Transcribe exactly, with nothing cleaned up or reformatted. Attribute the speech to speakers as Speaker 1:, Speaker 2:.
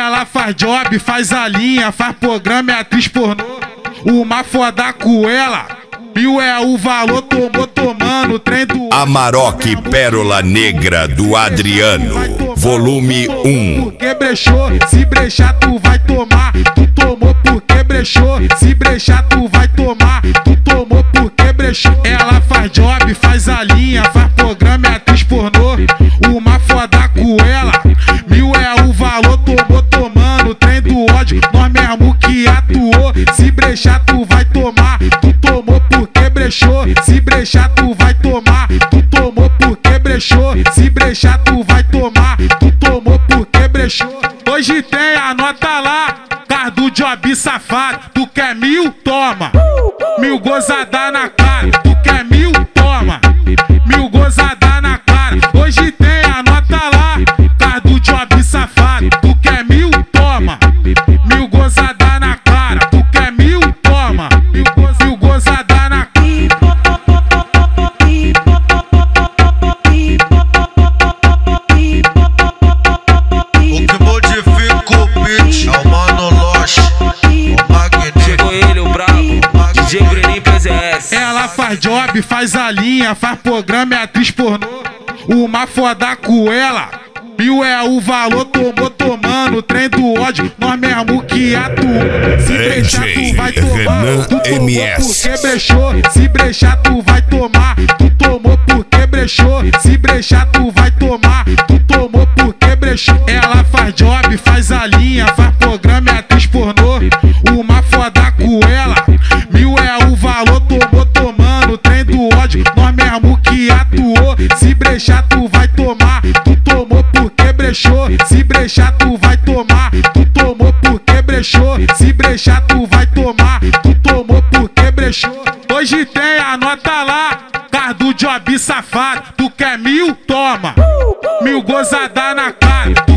Speaker 1: Ela faz job, faz a linha, faz programa, é atriz pornô. Uma foda com ela, mil é o valor, tomou tomando, trem do...
Speaker 2: Amarok Pérola Negra do Adriano, volume um.
Speaker 1: Porque brechou, se brechar tu vai tomar. Tu tomou porque brechou, se brechar tu vai tomar. Tu tomou porque brechou. Ela faz job, faz a linha, faz programa, é atriz pornô. Uma foda com ela, mil é o valor, tomou tomando, trem do ódio, nós mesmo que atuou. Se brechar tu vai tomar, tu tomou porque brechou. Se brechar tu vai tomar, tu tomou porque brechou. Se brechar tu vai tomar, tu tomou porque brechou. Hoje tem a nota lá, car do job safado. Tu quer mil? Toma. Mil gozada na cara. Tu quer mil? Toma. Mil gozada na cara. Hoje tem a nota lá, car do job safado. Tu quer mil? Toma. Mil gozada na cara. Tu quer mil? Toma. Mil, goz, mil gozada na cara.
Speaker 3: O que modifica o beat é o Mano Loche, o Magneto.
Speaker 4: Chegou ele, o brabo, D J Brenin P Z S.
Speaker 1: Ela faz job, faz a linha, faz programa, é atriz pornô. Uma foda com ela, mil é o valor, tomou tomando, trem do ódio, nós mesmo que atuou. Se brechar tu vai tomar, tu tomou porque brechou. Se brechar tu vai tomar, tu tomou porque brechou. Se brechar tu vai tomar, tu tomou porque brechou. Ela faz job, faz a linha, faz programa, é atriz pornô. Uma foda com ela, mil é o valor, tomou tomando, trem do ódio, nós mesmo que atuou. Se brechar tu vai tomar, tu tomou porque brechou. Se brechar tu vai tomar, tu tomou porque brechou. Se brechar tu vai tomar, tu tomou porque brechou. Hoje tem a nota lá, car do job safado. Tu quer mil? Toma. Mil gozada na cara.